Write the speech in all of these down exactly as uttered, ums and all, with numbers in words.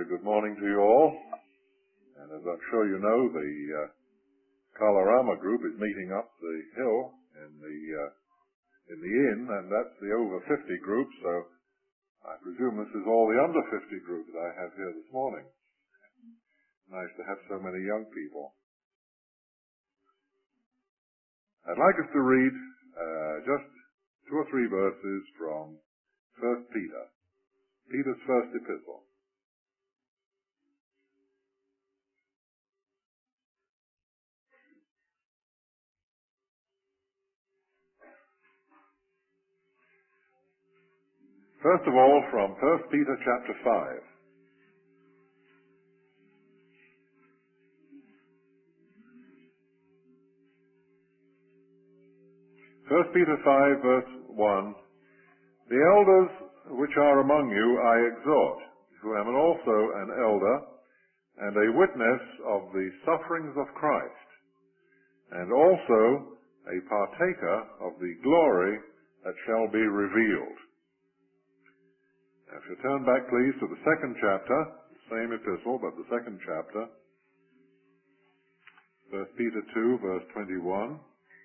very good morning to you all. And as I'm sure you know, the uh, Kalarama group is meeting up the hill in the uh, in the inn, and that's the over fifty group, so I presume this is all the under fifty group that I have here this morning. Nice to have so many young people. I'd like us to read uh, just two or three verses from First Peter, Peter's first epistle. First of all, from First Peter chapter five. First Peter five, verse one. The elders which are among you I exhort, who am also an elder, and a witness of the sufferings of Christ, and also a partaker of the glory that shall be revealed. Now, if you turn back, please, to the second chapter, the same epistle, but the second chapter, First Peter two, verse twenty-one.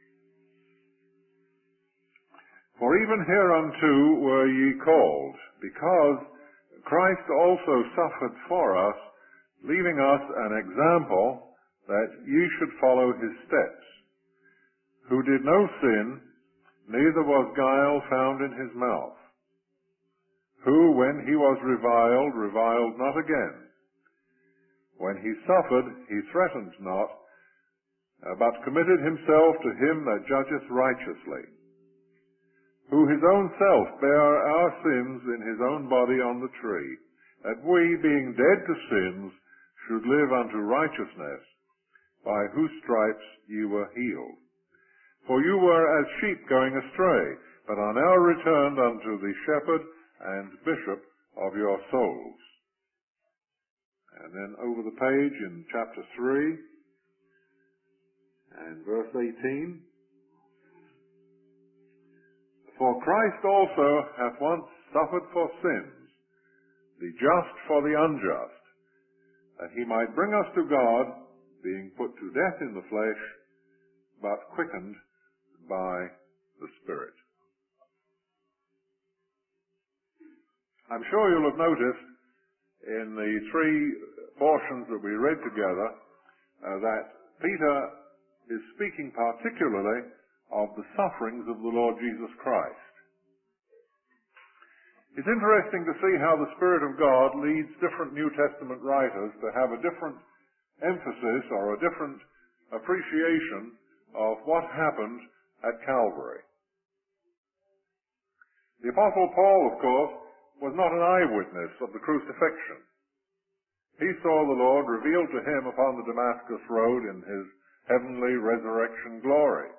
For even hereunto were ye called, because Christ also suffered for us, leaving us an example that ye should follow his steps, who did no sin, neither was guile found in his mouth, who, when he was reviled, reviled not again. When he suffered, he threatened not, but committed himself to him that judgeth righteously, who his own self bare our sins in his own body on the tree, that we, being dead to sins, should live unto righteousness, by whose stripes ye were healed. For you were as sheep going astray, but are now returned unto the shepherd and bishop of your souls. And then over the page in chapter three and verse eighteen. For Christ also hath once suffered for sins, the just for the unjust, that he might bring us to God, being put to death in the flesh, but quickened by the Spirit. I'm sure you'll have noticed in the three portions that we read together uh, that Peter is speaking particularly of the sufferings of the Lord Jesus Christ. It's interesting to see how the Spirit of God leads different New Testament writers to have a different emphasis or a different appreciation of what happened at Calvary. The Apostle Paul, of course, was not an eyewitness of the crucifixion. He saw the Lord revealed to him upon the Damascus road in his heavenly resurrection glory.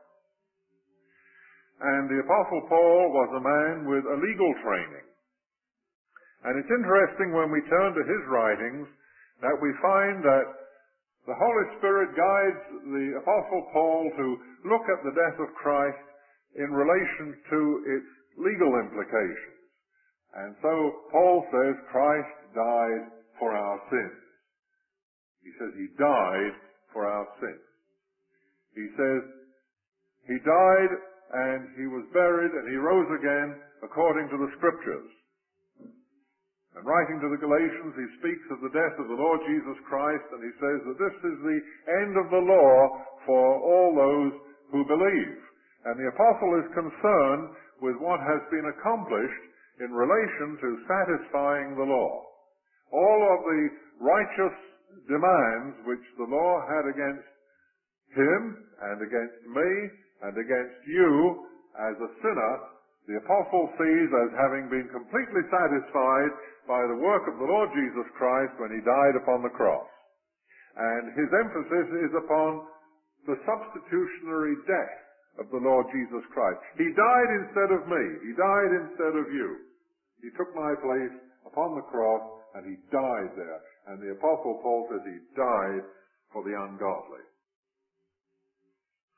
And the Apostle Paul was a man with a legal training. And it's interesting when we turn to his writings that we find that the Holy Spirit guides the Apostle Paul to look at the death of Christ in relation to its legal implications. And so Paul says Christ died for our sins. He says he died for our sins. He says he died and he was buried and he rose again according to the Scriptures. And writing to the Galatians, he speaks of the death of the Lord Jesus Christ, and he says that this is the end of the law for all those who believe. And the apostle is concerned with what has been accomplished in relation to satisfying the law. All of the righteous demands which the law had against him and against me and against you as a sinner, the apostle sees as having been completely satisfied by the work of the Lord Jesus Christ when he died upon the cross. And his emphasis is upon the substitutionary death of the Lord Jesus Christ. He died instead of me. He died instead of you. He took my place upon the cross and he died there. And the apostle Paul says he died for the ungodly.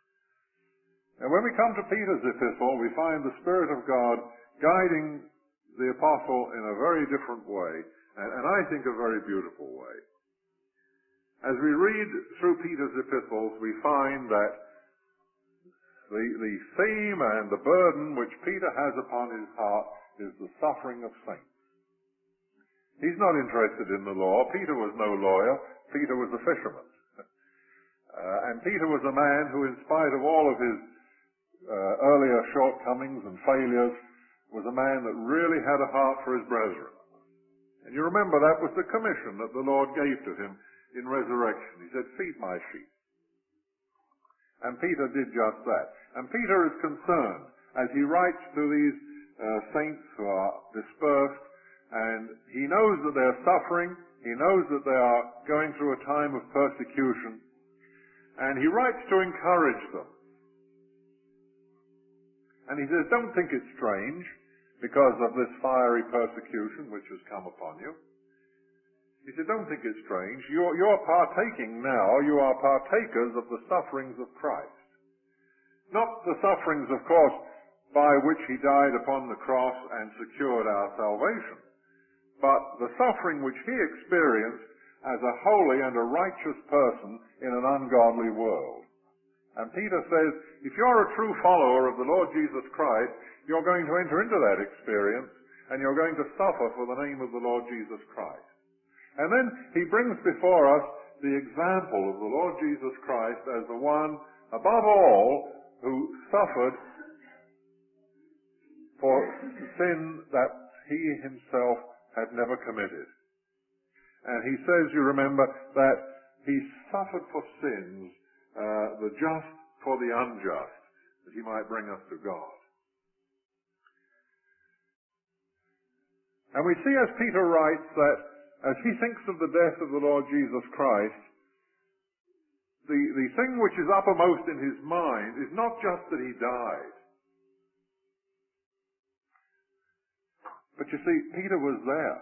And when we come to Peter's epistle, we find the Spirit of God guiding the apostle in a very different way, and, and I think a very beautiful way. As we read through Peter's epistles, we find that the, the theme and the burden which Peter has upon his heart is the suffering of saints. He's not interested in the law. Peter was no lawyer. Peter was a fisherman. Uh, and Peter was a man who, in spite of all of his uh, earlier shortcomings and failures, was a man that really had a heart for his brethren. And you remember that was the commission that the Lord gave to him in resurrection. He said, feed my sheep. And Peter did just that. And Peter is concerned as he writes to these uh, saints who are dispersed, and he knows that they're suffering. He knows that they are going through a time of persecution. And he writes to encourage them. And he says, don't think it strange because of this fiery persecution which has come upon you. He said, don't think it strange. You're, you're partaking now, you are partakers of the sufferings of Christ. Not the sufferings, of course, by which he died upon the cross and secured our salvation, but the suffering which he experienced as a holy and a righteous person in an ungodly world. And Peter says, if you're a true follower of the Lord Jesus Christ, you're going to enter into that experience, and you're going to suffer for the name of the Lord Jesus Christ. And then he brings before us the example of the Lord Jesus Christ as the one, above all, who suffered for sin that he himself had never committed. And he says, you remember, that he suffered for sins, uh, the just for the unjust, that he might bring us to God. And we see as Peter writes that as he thinks of the death of the Lord Jesus Christ, the, the thing which is uppermost in his mind is not just that he died. But you see, Peter was there.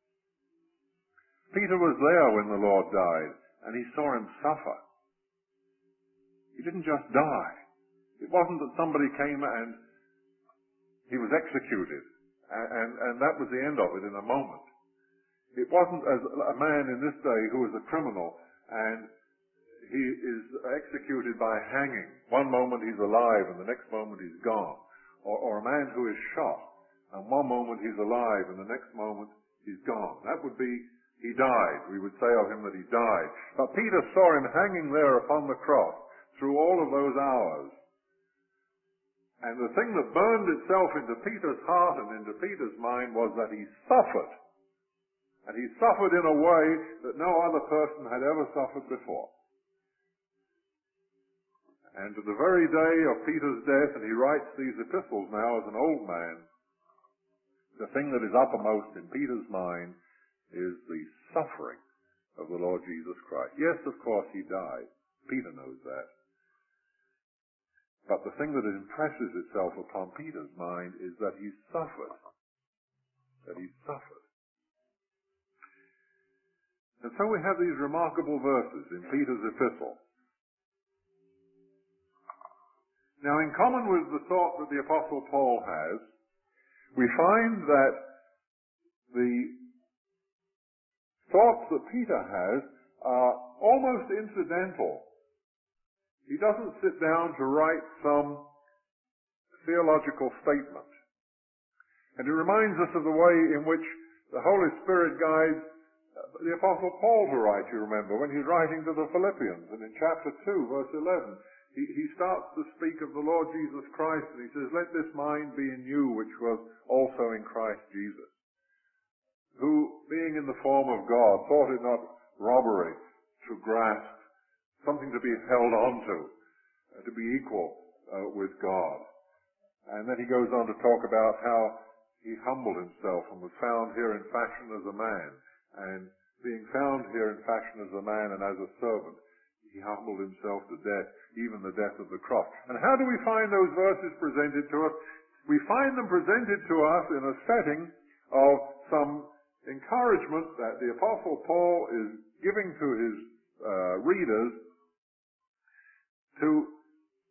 Peter was there when the Lord died, and he saw him suffer. He didn't just die. It wasn't that somebody came and he was executed, and, and, and that was the end of it in a moment. It wasn't as a man in this day who is a criminal and he is executed by hanging. One moment he's alive and the next moment he's gone. Or, or a man who is shot and one moment he's alive and the next moment he's gone. That would be, he died. We would say of him that he died. But Peter saw him hanging there upon the cross through all of those hours. And the thing that burned itself into Peter's heart and into Peter's mind was that he suffered. And he suffered in a way that no other person had ever suffered before. And to the very day of Peter's death, and he writes these epistles now as an old man, the thing that is uppermost in Peter's mind is the suffering of the Lord Jesus Christ. Yes, of course, he died. Peter knows that. But the thing that impresses itself upon Peter's mind is that he suffered. That he suffered. And so we have these remarkable verses in Peter's epistle. Now, in common with the thought that the Apostle Paul has, we find that the thoughts that Peter has are almost incidental. He doesn't sit down to write some theological statement. And it reminds us of the way in which the Holy Spirit guides the Apostle Paul to write, you remember, when he's writing to the Philippians. And in chapter two, verse eleven, he, he starts to speak of the Lord Jesus Christ, and he says, let this mind be in you, which was also in Christ Jesus, who, being in the form of God, thought it not robbery to grasp, something to be held on to, uh, to be equal uh, with God. And then he goes on to talk about how he humbled himself and was found here in fashion as a man. And being found here in fashion as a man and as a servant, he humbled himself to death, even the death of the cross. And how do we find those verses presented to us? We find them presented to us in a setting of some encouragement that the Apostle Paul is giving to his uh, readers to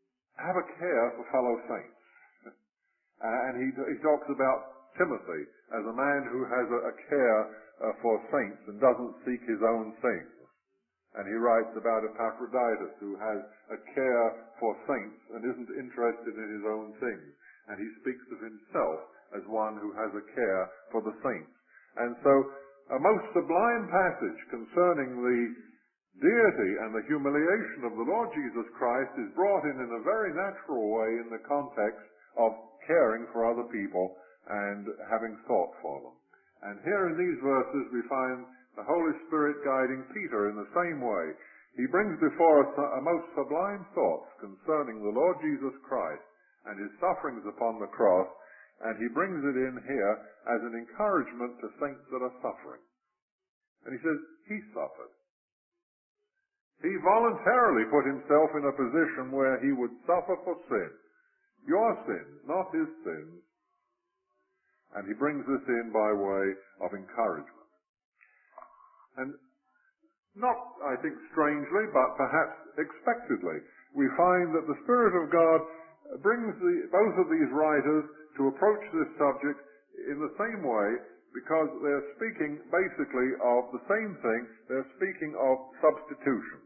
have a care for fellow saints. And he, he talks about Timothy as a man who has a, a care uh, for saints and doesn't seek his own things. And he writes about Epaphroditus, who has a care for saints and isn't interested in his own things. And he speaks of himself as one who has a care for the saints. And so a most sublime passage concerning the deity and the humiliation of the Lord Jesus Christ is brought in in a very natural way in the context of caring for other people and having thought for them. And here in these verses we find the Holy Spirit guiding Peter in the same way. He brings before us a most sublime thoughts concerning the Lord Jesus Christ and his sufferings upon the cross, and he brings it in here as an encouragement to saints that are suffering. And he says, he suffered. He voluntarily put himself in a position where he would suffer for sin. Your sins, not his sins. And he brings this in by way of encouragement. And not, I think, strangely, but perhaps expectedly, we find that the Spirit of God brings the, both of these writers to approach this subject in the same way, because they're speaking basically of the same thing. They're speaking of substitution.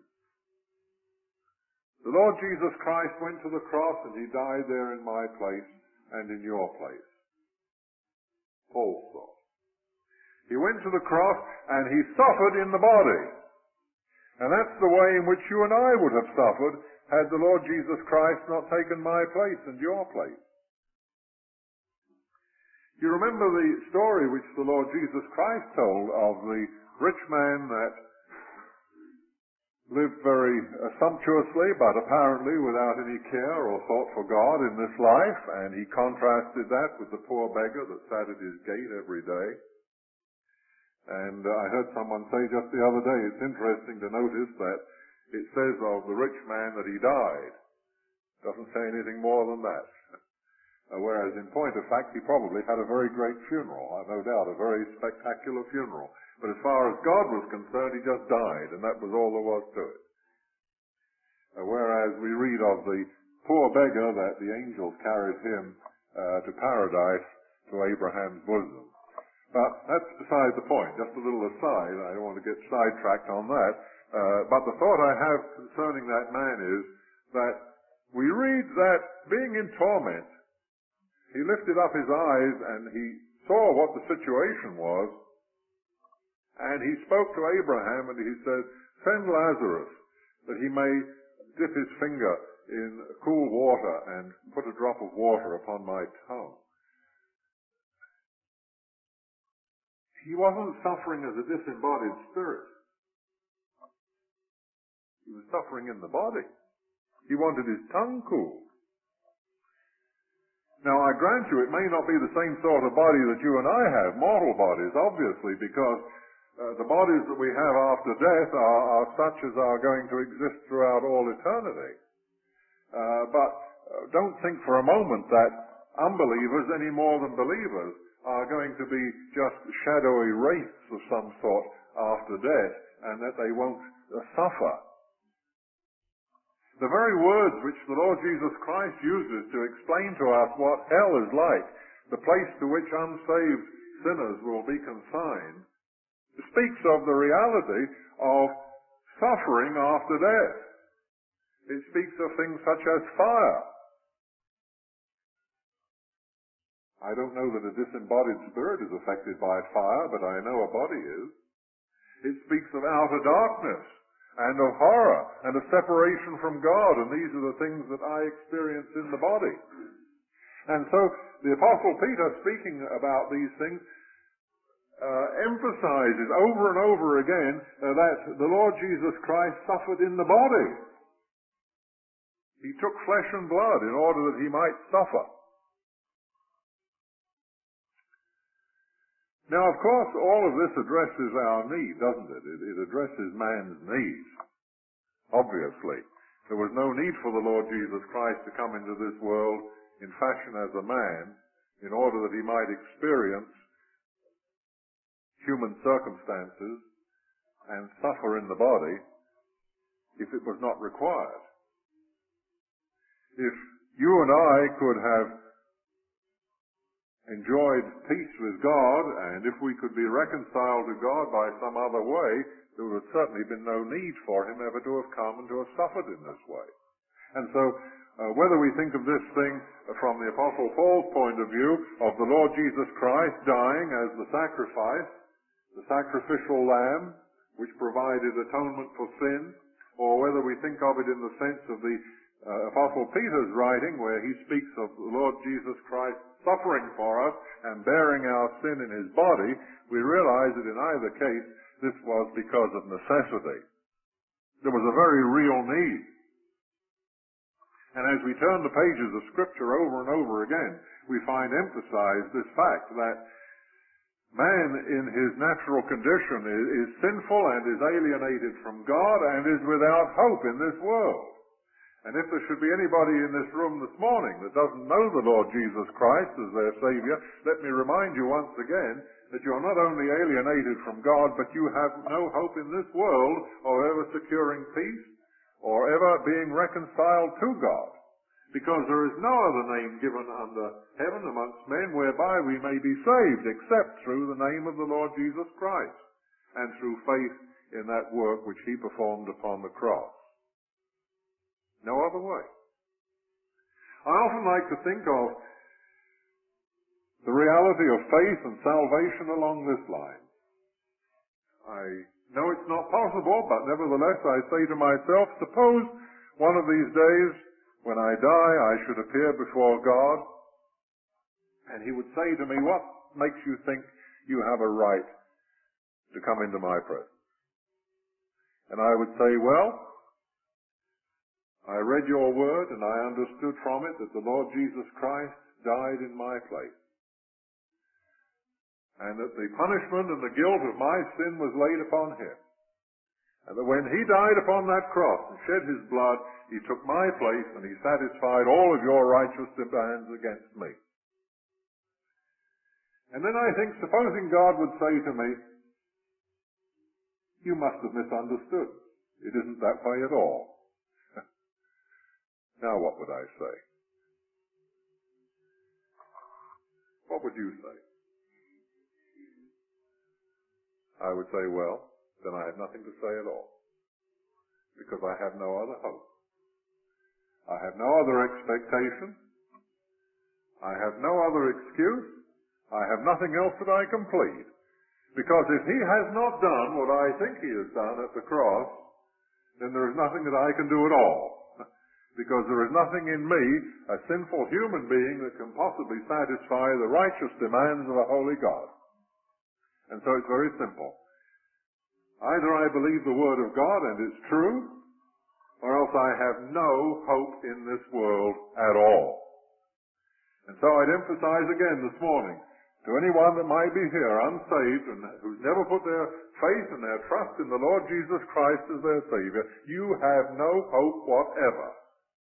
The Lord Jesus Christ went to the cross and he died there in my place and in your place. Paul thought. He went to the cross and he suffered in the body. And that's the way in which you and I would have suffered had the Lord Jesus Christ not taken my place and your place. You remember the story which the Lord Jesus Christ told of the rich man that lived very uh, sumptuously, but apparently without any care or thought for God in this life, and he contrasted that with the poor beggar that sat at his gate every day. And uh, I heard someone say just the other day, it's interesting to notice that it says of the rich man that he died. It doesn't say anything more than that. Uh, whereas in point of fact, he probably had a very great funeral, I've no doubt, a very spectacular funeral. But as far as God was concerned, he just died, and that was all there was to it. Uh, whereas we read of the poor beggar that the angels carried him uh, to paradise, to Abraham's bosom. But that's beside the point. Just a little aside. I don't want to get sidetracked on that. Uh, but the thought I have concerning that man is that we read that being in torment, he lifted up his eyes and he saw what the situation was. And he spoke to Abraham and he said, send Lazarus that he may dip his finger in cool water and put a drop of water upon my tongue. He wasn't suffering as a disembodied spirit. He was suffering in the body. He wanted his tongue cooled. Now, I grant you, it may not be the same sort of body that you and I have, mortal bodies, obviously, because Uh, the bodies that we have after death are, are such as are going to exist throughout all eternity. Uh, but uh, don't think for a moment that unbelievers, any more than believers, are going to be just shadowy wraiths of some sort after death, and that they won't uh, suffer. The very words which the Lord Jesus Christ uses to explain to us what hell is like, the place to which unsaved sinners will be consigned, speaks of the reality of suffering after death. It speaks of things such as fire. I don't know that a disembodied spirit is affected by fire, but I know a body is. It speaks of outer darkness and of horror and of separation from God, and these are the things that I experience in the body. And so the Apostle Peter, speaking about these things, Uh, emphasizes over and over again uh, that the Lord Jesus Christ suffered in the body. He took flesh and blood in order that he might suffer. Now, of course, all of this addresses our need, doesn't it? It, it addresses man's needs. Obviously, there was no need for the Lord Jesus Christ to come into this world in fashion as a man in order that he might experience human circumstances and suffer in the body if it was not required. If you and I could have enjoyed peace with God, and if we could be reconciled to God by some other way, there would have certainly been no need for him ever to have come and to have suffered in this way. And so, uh, whether we think of this thing from the Apostle Paul's point of view, of the Lord Jesus Christ dying as the sacrifice, the sacrificial lamb, which provided atonement for sin, or whether we think of it in the sense of the uh, Apostle Peter's writing, where he speaks of the Lord Jesus Christ suffering for us and bearing our sin in his body, we realize that in either case, this was because of necessity. There was a very real need. And as we turn the pages of Scripture over and over again, we find emphasized this fact that man in his natural condition is, is sinful and is alienated from God and is without hope in this world. And if there should be anybody in this room this morning that doesn't know the Lord Jesus Christ as their Savior, let me remind you once again that you're not only alienated from God, but you have no hope in this world of ever securing peace or ever being reconciled to God. Because there is no other name given under heaven amongst men whereby we may be saved except through the name of the Lord Jesus Christ and through faith in that work which he performed upon the cross. No other way. I often like to think of the reality of faith and salvation along this line. I know it's not possible, but nevertheless I say to myself, suppose one of these days when I die I should appear before God and he would say to me, what makes you think you have a right to come into my presence? And I would say, well, I read your word and I understood from it that the Lord Jesus Christ died in my place. And that the punishment and the guilt of my sin was laid upon him. And that when he died upon that cross and shed his blood, he took my place and he satisfied all of your righteous demands against me. And then I think, supposing God would say to me, you must have misunderstood. It isn't that way at all. Now what would I say? What would you say? I would say, well, then I have nothing to say at all. Because I have no other hope. I have no other expectation. I have no other excuse. I have nothing else that I can plead. Because if he has not done what I think he has done at the cross, then there is nothing that I can do at all. Because there is nothing in me, a sinful human being, that can possibly satisfy the righteous demands of a holy God. And so it's very simple. Either I believe the Word of God and it's true, or else I have no hope in this world at all. And so I'd emphasize again this morning, to anyone that might be here unsaved and who's never put their faith and their trust in the Lord Jesus Christ as their Savior, you have no hope whatever.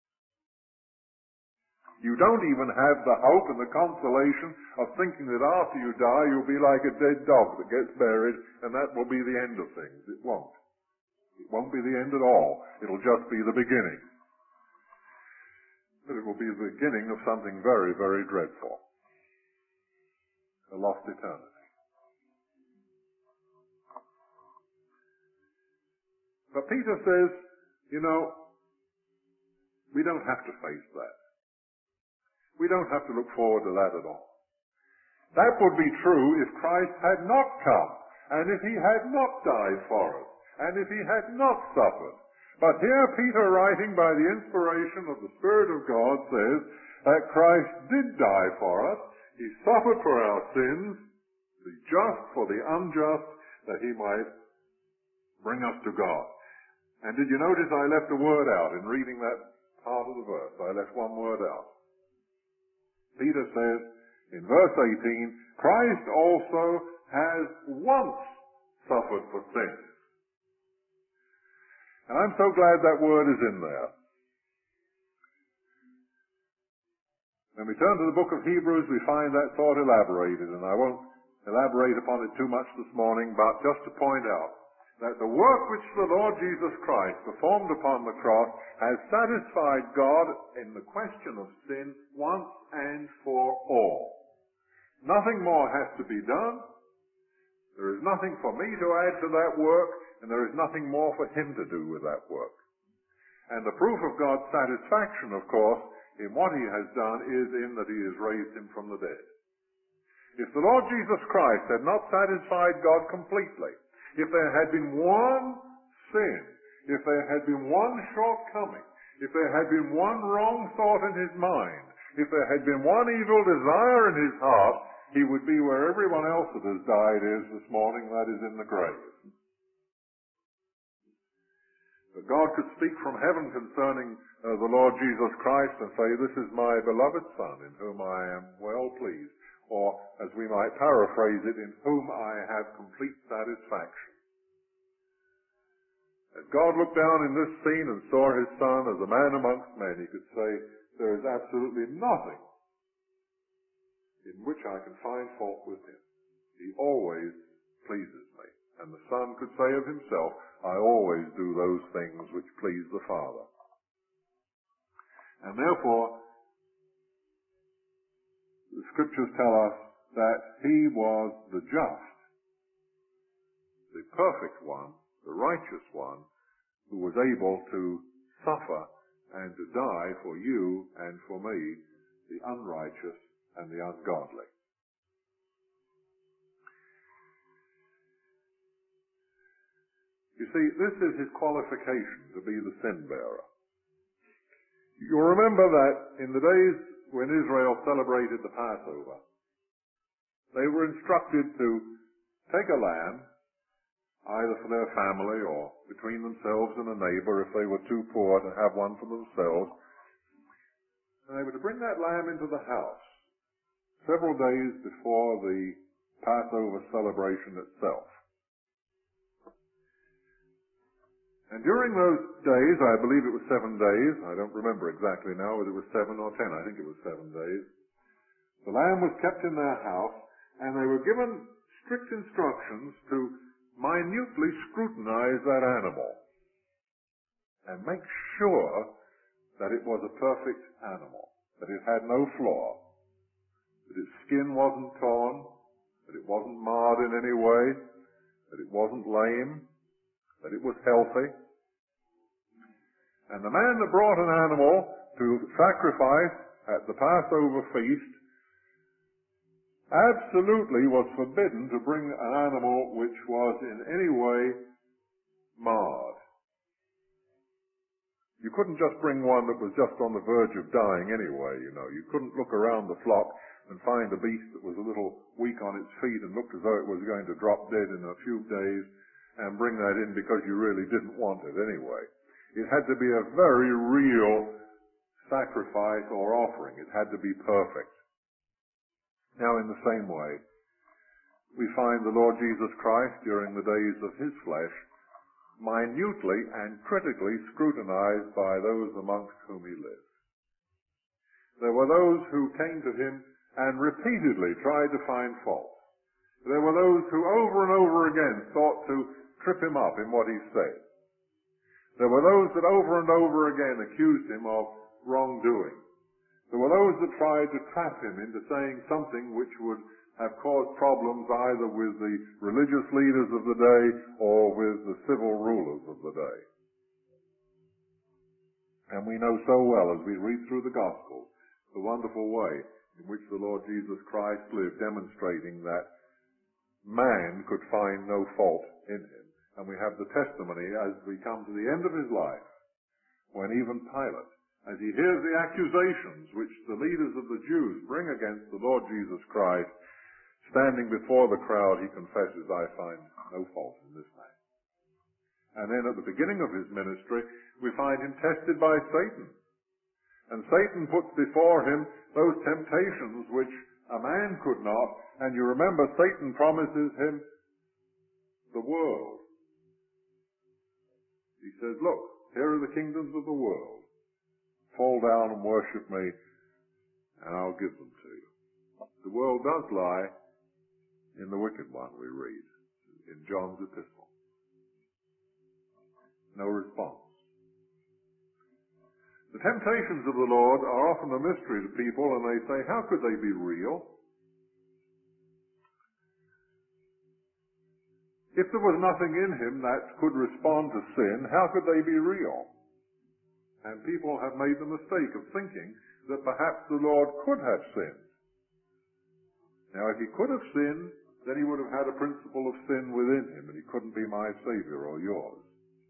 You don't even have the hope and the consolation of thinking that after you die you'll be like a dead dog that gets buried and that will be the end of things. It won't. It won't be the end at all. It'll just be the beginning. But it will be the beginning of something very, very dreadful. A lost eternity. But Peter says, you know, we don't have to face that. We don't have to look forward to that at all. That would be true if Christ had not come, and if he had not died for us, and if he had not suffered. But here Peter, writing by the inspiration of the Spirit of God, says that Christ did die for us. He suffered for our sins, the just for the unjust, that he might bring us to God. And did you notice I left a word out in reading that part of the verse? I left one word out. Peter says in verse eighteen, Christ also has once suffered for sins. And I'm so glad that word is in there. When we turn to the book of Hebrews, we find that thought elaborated, and I won't elaborate upon it too much this morning, but just to point out that the work which the Lord Jesus Christ performed upon the cross has satisfied God in the question of sin once and for all. Nothing more has to be done. There is nothing for me to add to that work, and there is nothing more for him to do with that work. And the proof of God's satisfaction, of course, in what he has done is in that he has raised him from the dead. If the Lord Jesus Christ had not satisfied God completely, if there had been one sin, if there had been one shortcoming, if there had been one wrong thought in his mind, if there had been one evil desire in his heart, he would be where everyone else that has died is this morning, that is in the grave. But God could speak from heaven concerning uh, the Lord Jesus Christ and say, "This is my beloved Son, in whom I am well pleased." Or, as we might paraphrase it, "in whom I have complete satisfaction." As God looked down in this scene and saw his Son as a man amongst men, he could say, "There is absolutely nothing in which I can find fault with him. He always pleases me." And the Son could say of himself, "I always do those things which please the Father." And therefore, the Scriptures tell us that he was the just, the perfect one, the righteous one, who was able to suffer and to die for you and for me, the unrighteous and the ungodly. You see, this is his qualification to be the sin bearer. You'll remember that in the days when Israel celebrated the Passover, they were instructed to take a lamb, either for their family or between themselves and a neighbor if they were too poor to have one for themselves, and they were to bring that lamb into the house several days before the Passover celebration itself. And during those days, I believe it was seven days, I don't remember exactly now whether it was seven or ten, I think it was seven days, the lamb was kept in their house, and they were given strict instructions to minutely scrutinize that animal and make sure that it was a perfect animal, that it had no flaw, that its skin wasn't torn, that it wasn't marred in any way, that it wasn't lame, that it was healthy. And the man that brought an animal to sacrifice at the Passover feast absolutely was forbidden to bring an animal which was in any way marred. You couldn't just bring one that was just on the verge of dying anyway, you know. You couldn't look around the flock and find a beast that was a little weak on its feet and looked as though it was going to drop dead in a few days and bring that in because you really didn't want it anyway. It had to be a very real sacrifice or offering. It had to be perfect. Now, in the same way, we find the Lord Jesus Christ during the days of his flesh minutely and critically scrutinized by those amongst whom he lived. There were those who came to him and repeatedly tried to find fault. There were those who over and over again sought to trip him up in what he said. There were those that over and over again accused him of wrongdoing. There were those that tried to trap him into saying something which would have caused problems either with the religious leaders of the day or with the civil rulers of the day. And we know so well as we read through the Gospels the wonderful way in which the Lord Jesus Christ lived, demonstrating that man could find no fault in him. And we have the testimony as we come to the end of his life, when even Pilate, as he hears the accusations which the leaders of the Jews bring against the Lord Jesus Christ, standing before the crowd, he confesses, "I find no fault in this man." And then at the beginning of his ministry, we find him tested by Satan. And Satan puts before him those temptations which a man could not. And you remember, Satan promises him the world. He says, "Look, here are the kingdoms of the world. Fall down and worship me, and I'll give them to you." The world does lie in the wicked one, we read in John's epistle. No response. The temptations of the Lord are often a mystery to people, and they say, how could they be real? If there was nothing in him that could respond to sin, how could they be real? And people have made the mistake of thinking that perhaps the Lord could have sinned. Now, if he could have sinned, then he would have had a principle of sin within him, and he couldn't be my Savior or yours.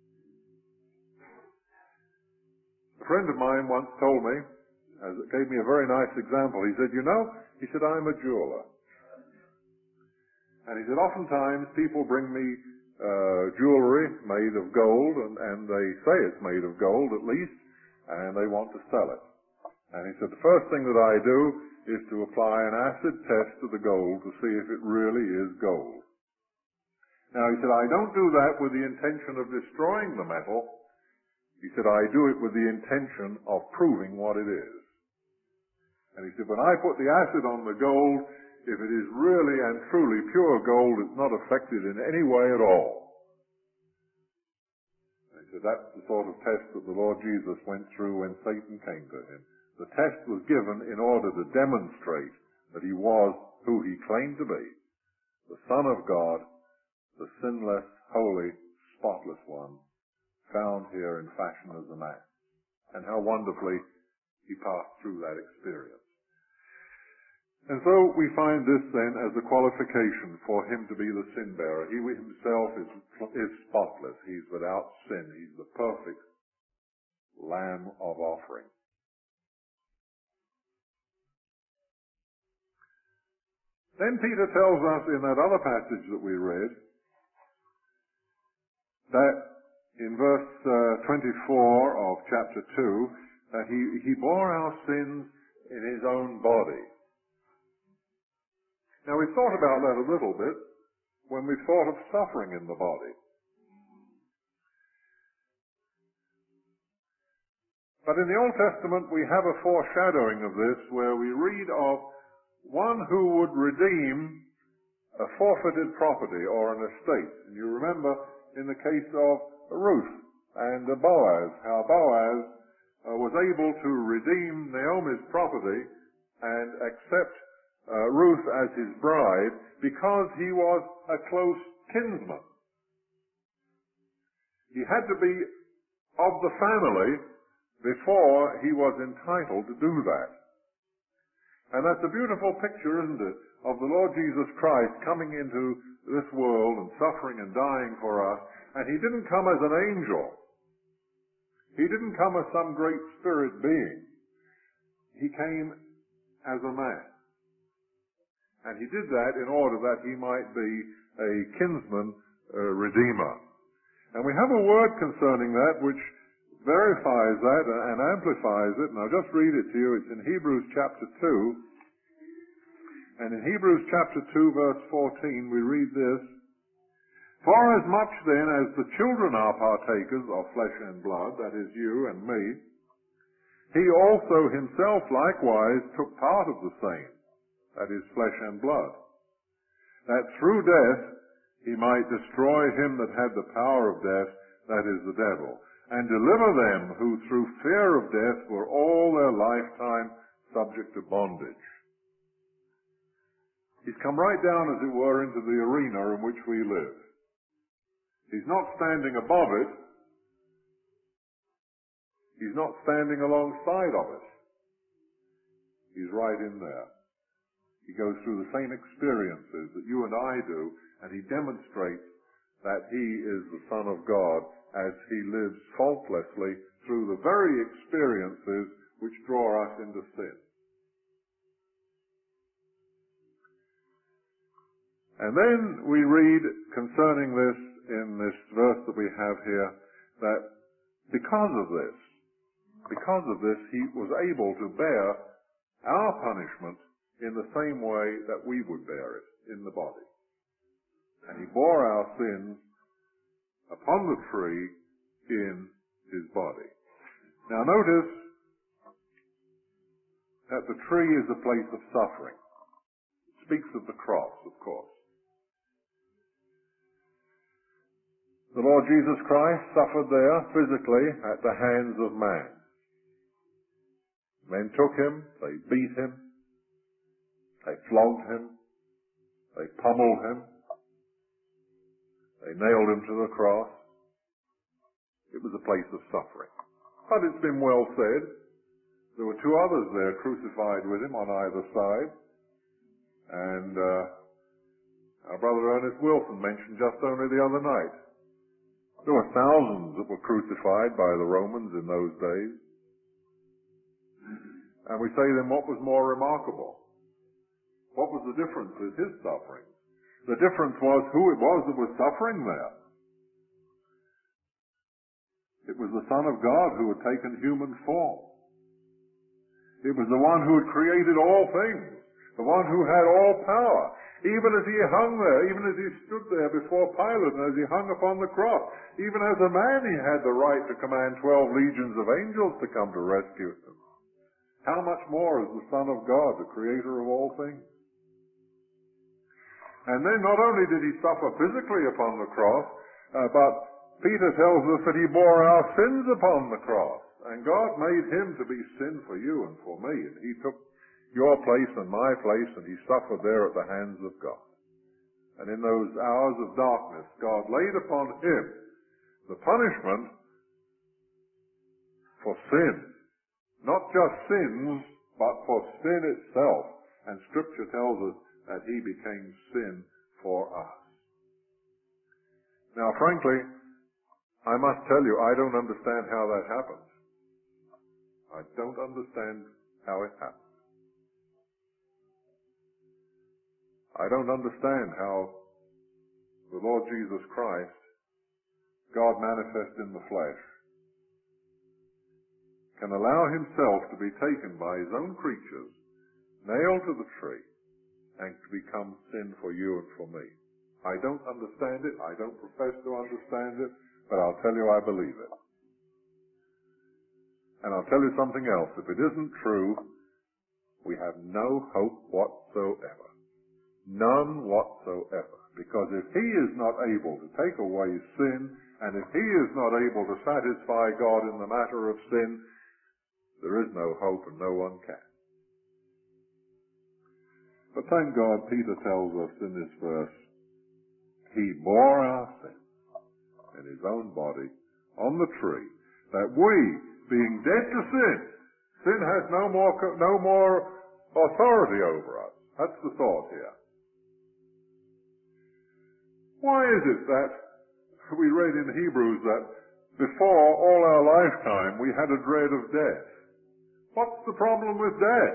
A friend of mine once told me, as it gave me a very nice example, he said, you know, he said, I'm a jeweler. And he said, oftentimes people bring me uh, jewelry made of gold, and, and they say it's made of gold at least, and they want to sell it. And he said, the first thing that I do is to apply an acid test to the gold to see if it really is gold. Now, he said, I don't do that with the intention of destroying the metal. He said, I do it with the intention of proving what it is. And he said, when I put the acid on the gold, if it is really and truly pure gold, it's not affected in any way at all. And he said, that's the sort of test that the Lord Jesus went through when Satan came to him. The test was given in order to demonstrate that he was who he claimed to be, the Son of God, the sinless, holy, spotless one, found here in fashion as a man. And how wonderfully he passed through that experience. And so we find this then as a qualification for him to be the sin bearer. He himself is, is spotless. He's without sin. He's the perfect Lamb of offering. Then Peter tells us in that other passage that we read that in verse uh, twenty-four of chapter two, that he, he bore our sins in his own body. Now we've thought about that a little bit when we've thought of suffering in the body. But in the Old Testament we have a foreshadowing of this where we read of one who would redeem a forfeited property or an estate. And you remember in the case of Ruth and Boaz, how Boaz uh, was able to redeem Naomi's property and accept uh, Ruth as his bride because he was a close kinsman. He had to be of the family before he was entitled to do that. And that's a beautiful picture, isn't it, of the Lord Jesus Christ coming into this world and suffering and dying for us. And he didn't come as an angel. He didn't come as some great spirit being. He came as a man. And he did that in order that he might be a kinsman uh, redeemer. And we have a word concerning that which verifies that and amplifies it, and I'll just read it to you. It's in Hebrews chapter two. And in Hebrews chapter two, verse fourteen, we read this: For as much then as the children are partakers of flesh and blood, that is you and me, he also himself likewise took part of the same, that is flesh and blood, that through death he might destroy him that had the power of death, that is the devil, and deliver them who through fear of death were all their lifetime subject to bondage. He's come right down, as it were, into the arena in which we live. He's not standing above it. He's not standing alongside of it. He's right in there. He goes through the same experiences that you and I do, and he demonstrates that he is the Son of God as he lives faultlessly through the very experiences which draw us into sin. And then we read concerning this in this verse that we have here, that because of this, because of this, he was able to bear our punishment in the same way that we would bear it in the body. And he bore our sins upon the tree in his body. Now notice that the tree is a place of suffering. It speaks of the cross, of course. The Lord Jesus Christ suffered there physically at the hands of man. Men took him, they beat him, they flogged him, they pummeled him, They nailed him to the cross. It was a place of suffering. But it's been well said. There were two others there crucified with him on either side. And uh, our brother Ernest Wilson mentioned just only the other night, there were thousands that were crucified by the Romans in those days. And we say then, what was more remarkable? What was the difference with his suffering? The difference was who it was that was suffering there. It was the Son of God who had taken human form. It was the one who had created all things, the one who had all power. Even as he hung there, even as he stood there before Pilate, and as he hung upon the cross, even as a man he had the right to command twelve legions of angels to come to rescue him. How much more is the Son of God, the creator of all things? And then not only did he suffer physically upon the cross, uh, but Peter tells us that he bore our sins upon the cross. And God made him to be sin for you and for me. And he took your place and my place, and he suffered there at the hands of God. And in those hours of darkness, God laid upon him the punishment for sin. Not just sins, but for sin itself. And Scripture tells us that he became sin for us. Now, frankly, I must tell you, I don't understand how that happened. I don't understand how it happened. I don't understand how the Lord Jesus Christ, God manifest in the flesh, can allow himself to be taken by his own creatures, nailed to the tree, and to become sin for you and for me. I don't understand it. I don't profess to understand it, but I'll tell you I believe it. And I'll tell you something else. If it isn't true, we have no hope whatsoever. None whatsoever. Because if he is not able to take away sin, and if he is not able to satisfy God in the matter of sin, there is no hope and no one can. But thank God, Peter tells us in this verse, he bore our sin in his own body on the tree, that we, being dead to sin, sin has no more, no more authority over us. That's the thought here. Why is it that we read in Hebrews that before all our lifetime we had a dread of death? What's the problem with death?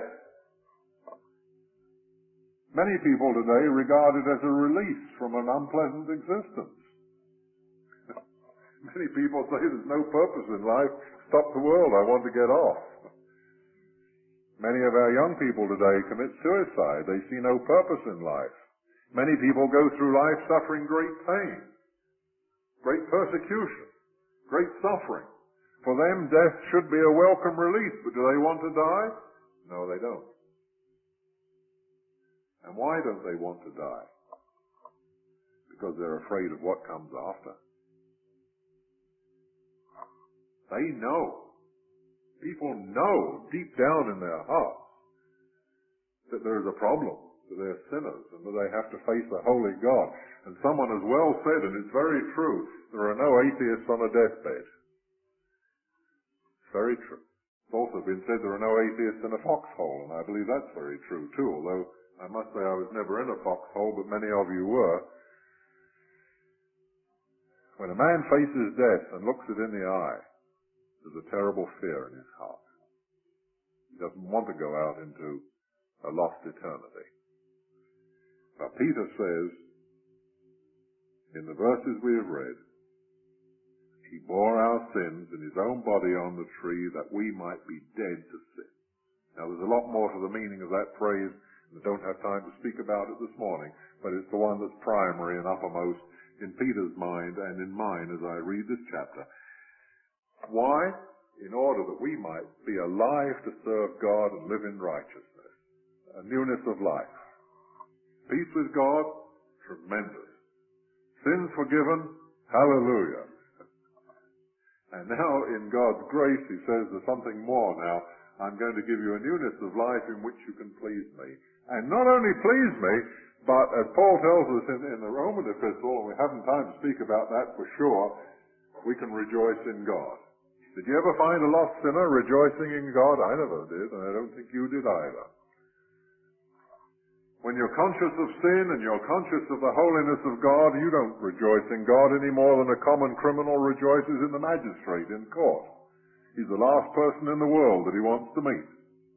Many people today regard it as a release from an unpleasant existence. Many people say there's no purpose in life. Stop the world, I want to get off. Many of our young people today commit suicide. They see no purpose in life. Many people go through life suffering great pain, great persecution, great suffering. For them, death should be a welcome release, but do they want to die? No, they don't. And why don't they want to die? Because they're afraid of what comes after. They know. People know deep down in their hearts that there is a problem, that they're sinners, and that they have to face a holy God. And someone has well said, and it's very true, there are no atheists on a deathbed. It's very true. It's also been said there are no atheists in a foxhole, and I believe that's very true too, although I must say I was never in a foxhole, but many of you were. When a man faces death and looks it in the eye, there's a terrible fear in his heart. He doesn't want to go out into a lost eternity. But Peter says, in the verses we have read, he bore our sins in his own body on the tree that we might be dead to sin. Now there's a lot more to the meaning of that phrase, and I don't have time to speak about it this morning, but it's the one that's primary and uppermost in Peter's mind and in mine as I read this chapter. Why? In order that we might be alive to serve God and live in righteousness. A newness of life. Peace with God, tremendous. Sins forgiven, hallelujah. And now, in God's grace, he says there's something more now. I'm going to give you a newness of life in which you can please me. And not only please me, But as Paul tells us in, in the Roman epistle, and we haven't time to speak about that for sure, we can rejoice in God. Did you ever find a lost sinner rejoicing in God? I never did, and I don't think you did either. When you're conscious of sin and you're conscious of the holiness of God, you don't rejoice in God any more than a common criminal rejoices in the magistrate in court. He's the last person in the world that he wants to meet.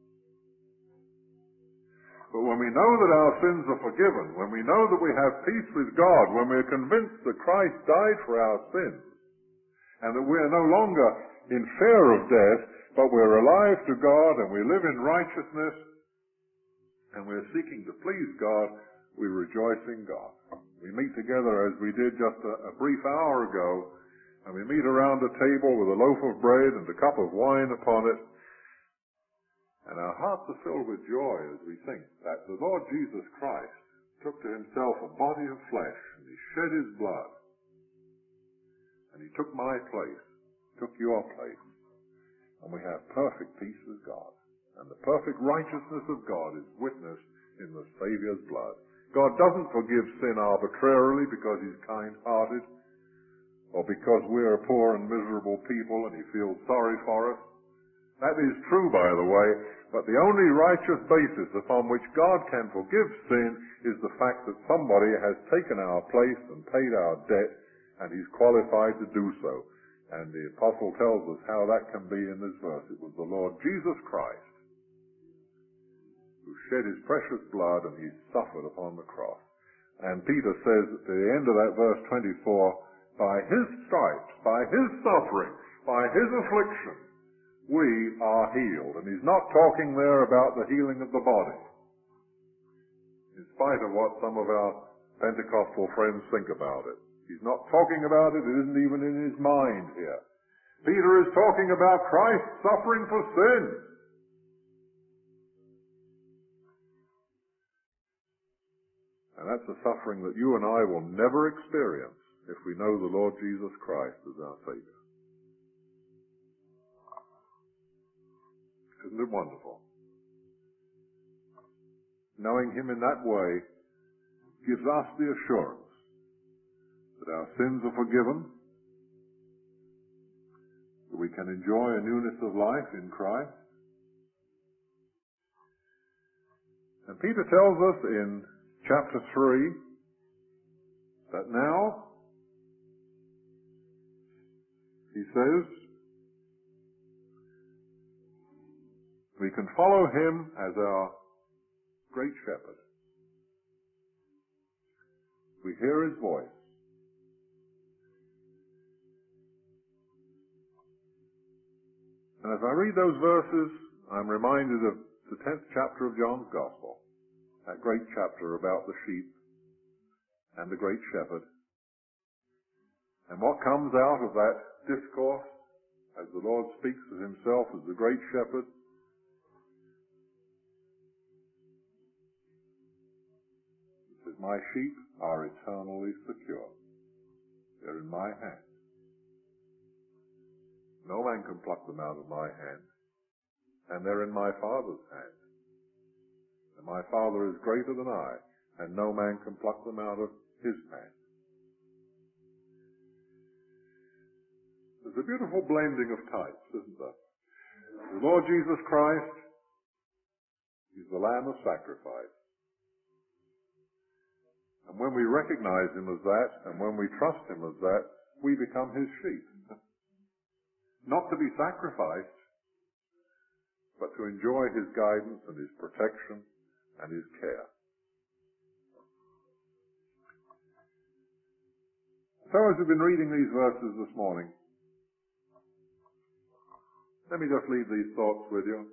But when we know that our sins are forgiven, when we know that we have peace with God, when we're convinced that Christ died for our sins, and that we're no longer in fear of death, but we're alive to God and we live in righteousness, and we're seeking to please God, we rejoice in God. We meet together as we did just a, a brief hour ago, and we meet around a table with a loaf of bread and a cup of wine upon it, and our hearts are filled with joy as we think that the Lord Jesus Christ took to himself a body of flesh, and he shed his blood, and he took my place, took your place, and we have perfect peace with God. And the perfect righteousness of God is witnessed in the Savior's blood. God doesn't forgive sin arbitrarily because he's kind-hearted, or because we're poor and miserable people and he feels sorry for us. That is true, by the way, but the only righteous basis upon which God can forgive sin is the fact that somebody has taken our place and paid our debt, and he's qualified to do so. And the apostle tells us how that can be in this verse. It was the Lord Jesus Christ who shed his precious blood, and he suffered upon the cross. And Peter says at the end of that verse twenty-four, by his stripes, by his suffering, by his affliction, we are healed. And he's not talking there about the healing of the body, in spite of what some of our Pentecostal friends think about it. He's not talking about it. It isn't even in his mind here. Peter is talking about Christ suffering for sin. And that's a suffering that you and I will never experience if we know the Lord Jesus Christ as our Savior. Isn't it wonderful? Knowing him in that way gives us the assurance that our sins are forgiven, that we can enjoy a newness of life in Christ. And Peter tells us in chapter three that now, he says, we can follow him as our great shepherd. We hear his voice. And as I read those verses, I'm reminded of the tenth chapter of John's Gospel, that great chapter about the sheep and the great shepherd. And what comes out of that discourse as the Lord speaks of himself as the great shepherd? He says, my sheep are eternally secure. They're in my hand. No man can pluck them out of my hand. And they're in my Father's hand. And my Father is greater than I, and no man can pluck them out of his hand. There's a beautiful blending of types, isn't there? The Lord Jesus Christ is the Lamb of sacrifice. And when we recognize him as that, and when we trust him as that, we become his sheep. Not to be sacrificed, but to enjoy his guidance and his protection and his care. So as we've been reading these verses this morning, let me just leave these thoughts with you.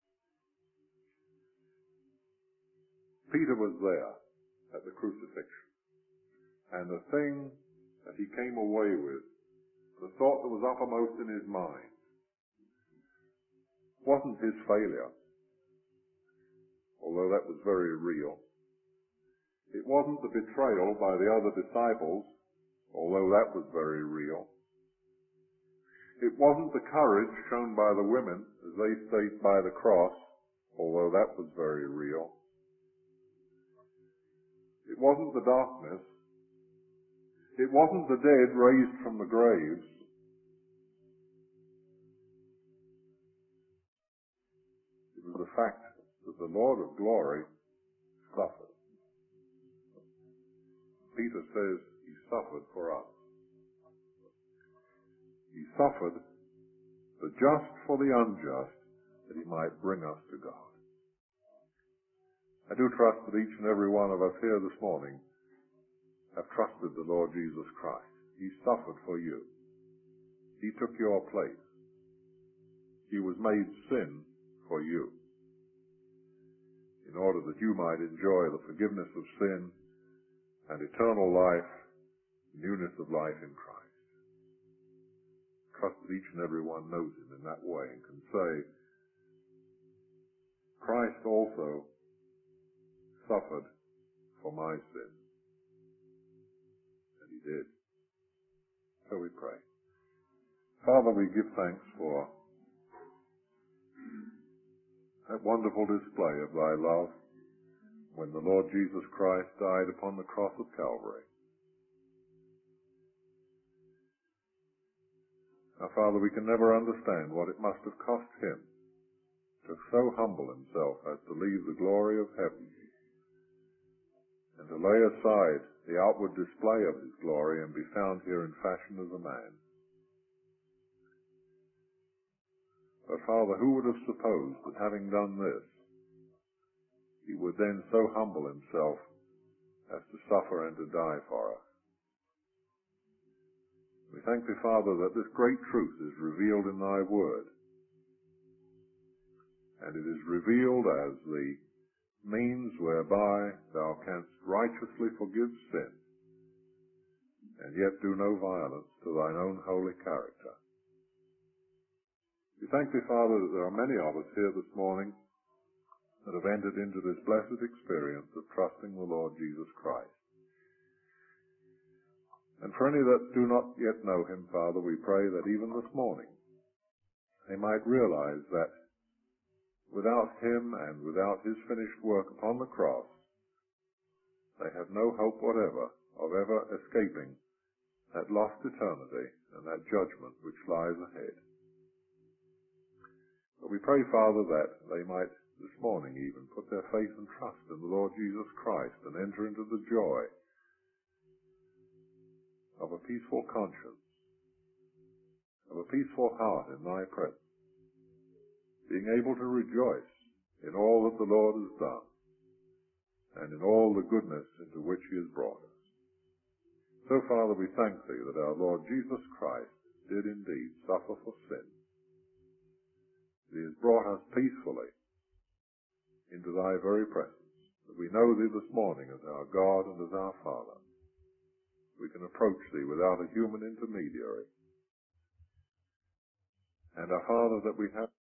Peter was there at the crucifixion, and the thing that he came away with, the thought that was uppermost in his mind, wasn't his failure, although that was very real. It wasn't the betrayal by the other disciples, although that was very real. It wasn't the courage shown by the women as they stayed by the cross, although that was very real. It wasn't the darkness. It wasn't the dead raised from the graves. It was the fact that the Lord of glory suffered. Peter says he suffered for us. He suffered the just for the unjust, that he might bring us to God. I do trust that each and every one of us here this morning have trusted the Lord Jesus Christ. He suffered for you. He took your place. He was made sin for you, in order that you might enjoy the forgiveness of sin and eternal life, newness of life in Christ. Trust that each and every one knows him in that way and can say, Christ also suffered for my sin. And he did. So we pray. Father, we give thanks for that wonderful display of thy love when the Lord Jesus Christ died upon the cross of Calvary. Now, Father, we can never understand what it must have cost him to so humble himself as to leave the glory of heaven and to lay aside the outward display of his glory and be found here in fashion as a man. But, Father, who would have supposed that having done this, he would then so humble himself as to suffer and to die for us? We thank thee, Father, that this great truth is revealed in thy word. And it is revealed as the means whereby thou canst righteously forgive sin, and yet do no violence to thine own holy character. We thank thee, Father, that there are many of us here this morning that have entered into this blessed experience of trusting the Lord Jesus Christ. And for any that do not yet know him, Father, we pray that even this morning they might realize that without him and without his finished work upon the cross, they have no hope whatever of ever escaping that lost eternity and that judgment which lies ahead. But we pray, Father, that they might this morning even put their faith and trust in the Lord Jesus Christ and enter into the joy of a peaceful conscience, of a peaceful heart in thy presence, being able to rejoice in all that the Lord has done and in all the goodness into which he has brought us. So, Father, we thank thee that our Lord Jesus Christ did indeed suffer for sin. He has brought us peacefully into thy very presence, that we know thee this morning as our God and as our Father. We can approach thee without a human intermediary. And our Father, that we have